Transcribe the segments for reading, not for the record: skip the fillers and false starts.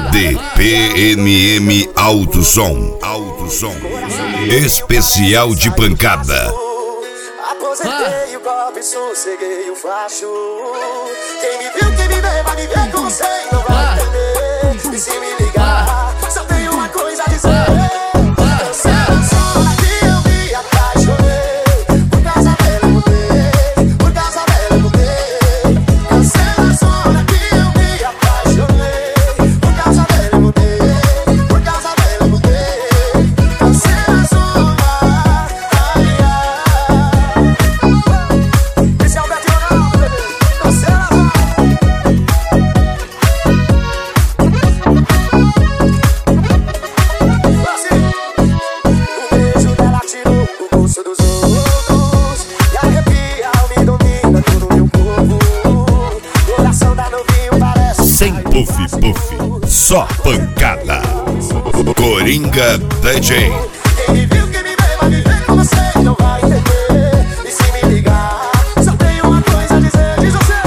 DPNM Alto Som. Especial de pancada. Aposentei o copo e sosseguei o facho. Quem me viu, quem me vê, vai me ver como sei, não vai entender. E se me ligar, só tenho uma coisa a dizer. Cancela só que eu me apaixonei. Por causa dela eu mudei, por causa dela eu mudei. Cancela só que eu me apaixonei. Por causa dela eu mudei, por causa dela eu mudei. Cancela só. Sem puff, só pancada. Coringa DJ. Quem me viu, quem me vê, vai me ver como você não vai entender. E se me ligar, só tenho uma coisa a dizer. Diz você.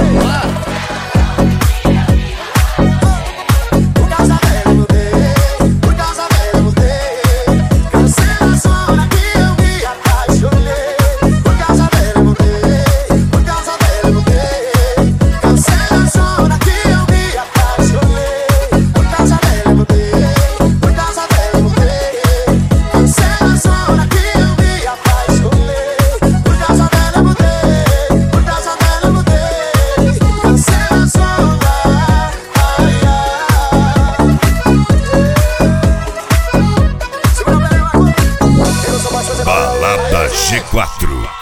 Por causa dela eu mudei, por causa dela eu mudei. Cancela só que eu me apaixonei. Por causa dela eu mudei, por causa dela eu mudei. Cancela só que eu me apaixonei. Por causa dela eu mudei, por causa dela eu mudei. Cancela só que eu me apaixonei. Por causa dela eu mudei, por causa dela eu mudei. Cancela só. Balada G4.